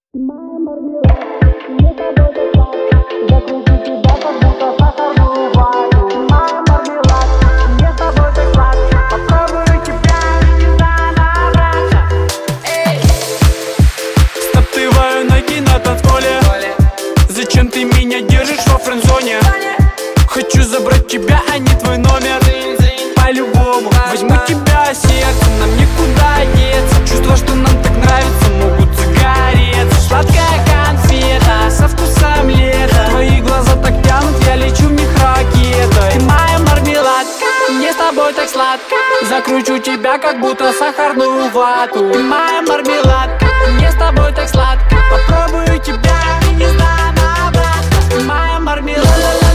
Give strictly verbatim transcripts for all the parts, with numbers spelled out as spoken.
Моя мармелад, мне тобой так сладко, закручу тебя, как будто сахарную вату. Моя мармелад, мне с тобой так сладко, попробую тебя нельзя набраться. Эй! Стоптываю ноги на танцполе. Зачем ты меня держишь во френдзоне? Хочу забрать тебя, а не твой номер. По-любому возьму тебя сердце, нам никуда деться. Чувства, что нам так нравится, могут загореться. Сладкая конфета со вкусом лета. Твои глаза так тянут, я лечу в них ракетой. Ты моя мармеладка, мне с тобой так сладко, закручу тебя, как будто сахарную вату. Ты моя мармеладка, мне с тобой так сладко, попробую тебя и не знаю обратно. Ты моя мармеладка.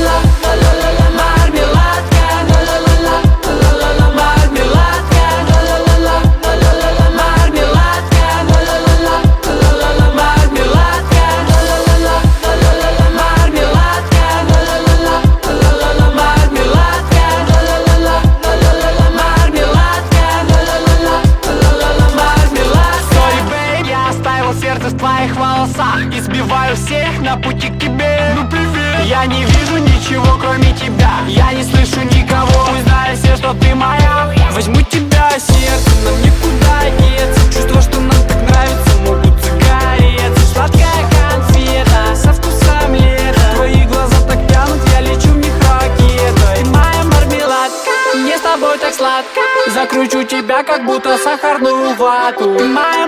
Сердце в твоих волосах, избиваю всех на пути к тебе. Ну привет! Я не вижу ничего, кроме тебя, я не слышу никого. Пусть знают все, что ты моя. Возьму тебя сердце, нам никуда деться. Чувства, что нам так нравится, могут загореться. Сладкая конфета со вкусом лета. Твои глаза так тянут, я лечу в них ракетой. Ты моя мармеладка, мне с тобой так сладко, закручу тебя, как будто сахарную вату. Ты моя